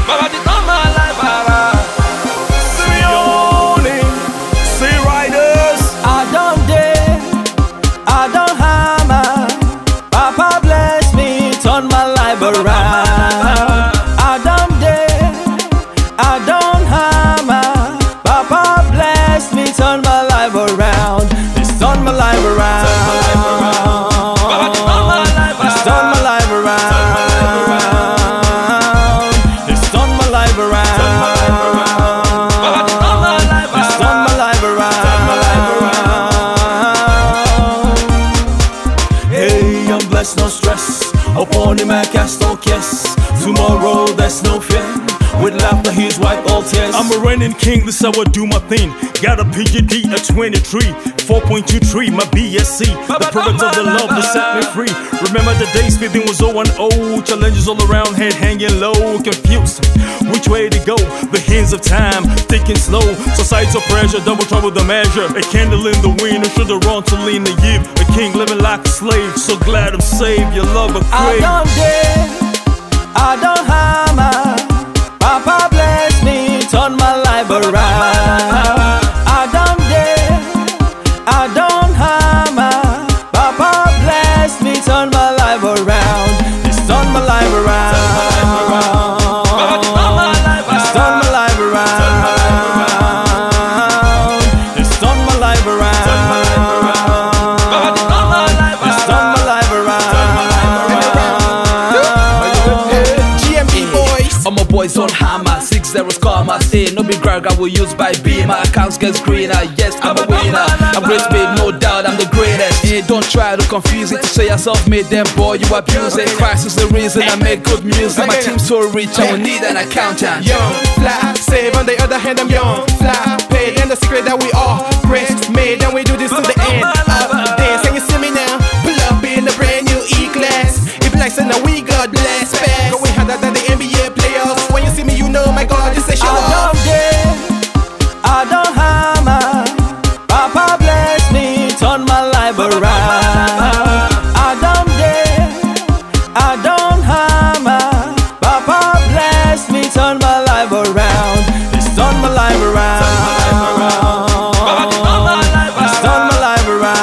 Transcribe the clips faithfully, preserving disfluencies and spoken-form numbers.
Baba di toma life para. Simeone, Sea Riders. I don't dare, I don't hammer. Papa bless me, turn my life around. I don't dare, I don't hammer. Papa bless me, turn my life around. It's turn my life around. It's turn my life around. It's turn my life around. It's turn my life around. Hey, I'm blessed, no stress. Upon him I cast all cares. Tomorrow there's no fear. With laughter he's wipe all tears. I'm a reigning king, this how I do my thing. Got a P G D at twenty-three, four point two three, my B S C. The product of the love that set me free. Remember the days speeding was oh and oh. Challenges all around, head hanging low. Confused, which way to go? The hands of time, thick and slow. Societal pressure, double trouble the measure. A candle in the wind, I should've run to lean the give. A king living like a slave, so glad I'm saved. Your love a crave. I don't dare, I don't hammer. Papa bless me, turn my life around. I don't dare, I don't hammer. Papa bless me, turn my life around. It's turn my life around. It's turn my life around. It's turn my life around. It's turn my life around. G M E boys. All my boys on hammer, six zeros karma. Stay no big grag I will use by B. My accounts gets greener, yes I'm a winner. I'm great speed, no doubt I'm the greatest. Hey, don't try to confuse it. To say yourself made them boy, you abuse it. Christ is the reason I make good music. My team's so rich I will need an accountant. Young, fly, save. On the other hand I'm young, fly, paid. And the secret that we all grace made. And we do this to the end of the dance. And you see me now, pull up in a brand new E-class. It be like saying that we got blessed fast. Going harder than the N B A playoffs. When you see me, you know my God, you say show I off. don't dare, I don't hammer. Papa bless me, turn my life around. I don't dare, I don't hammer. Papa bless me, turn my life around. It's turn my life around. It's turn my life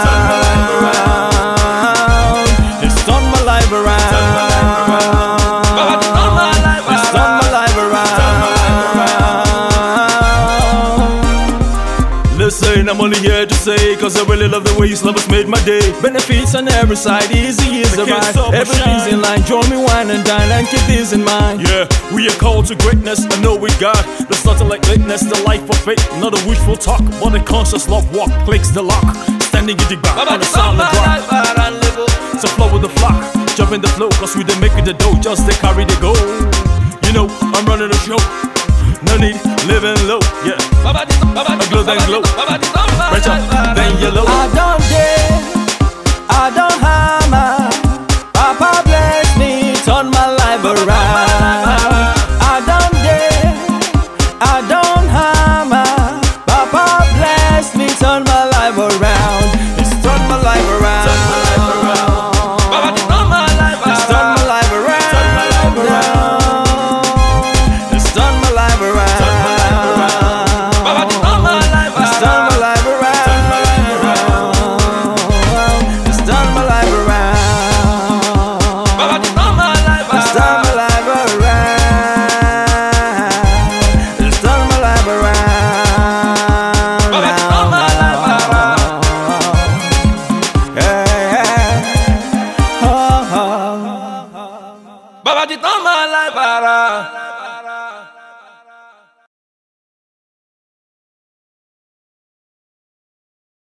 around. It's turn my life around. It's turn my life around. Listen, I'm only here to say, cause I really love the way you lovers made my day. Benefits on every side, easy is The the can't ride. stop or Everything's shine. in line, join me, wine and dine, and keep this in mind. Yeah, we are called to greatness, I know we got. There's nothing like lateness, the life of faith. Not a wishful talk, but a conscious love walk. Clicks the lock, standing in the back on a solid rock. So flow with the flock, jump in the flow, cause we didn't make it the dough, just they carry the goal. You know, I'm running the show, no need living low, yeah. A glow then glow, bright up then yellow. I don't dare, I don't hammer. Papa bless me, turn my life around. I don't dare, I don't hammer. Papa bless me, turn my life around. It's turn my life around. It's turn my life around. It's turn my life around. It's turn my life around. It's turn my life around. It's turn my life around. It's turn my life around. Yeah, yeah. Oh, oh. Baba di toma life para.